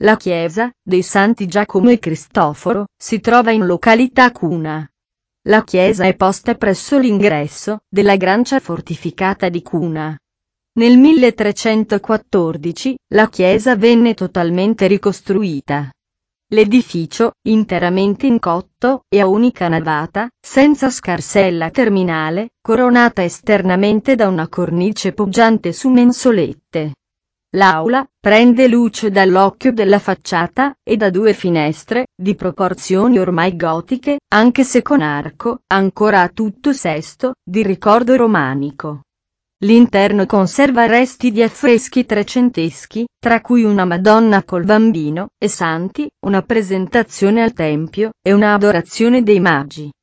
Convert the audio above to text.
La chiesa dei Santi Giacomo e Cristoforo si trova in località Cuna. La chiesa è posta presso l'ingresso della Grancia fortificata di Cuna. Nel 1314, la chiesa venne totalmente ricostruita. L'edificio, interamente in cotto e a unica navata, senza scarsella terminale, coronata esternamente da una cornice poggiante su mensolette. L'aula prende luce dall'occhio della facciata e da due finestre, di proporzioni ormai gotiche, anche se con arco, ancora a tutto sesto, di ricordo romanico. L'interno conserva resti di affreschi trecenteschi, tra cui una Madonna col Bambino e Santi, una presentazione al Tempio, e una Adorazione dei Magi.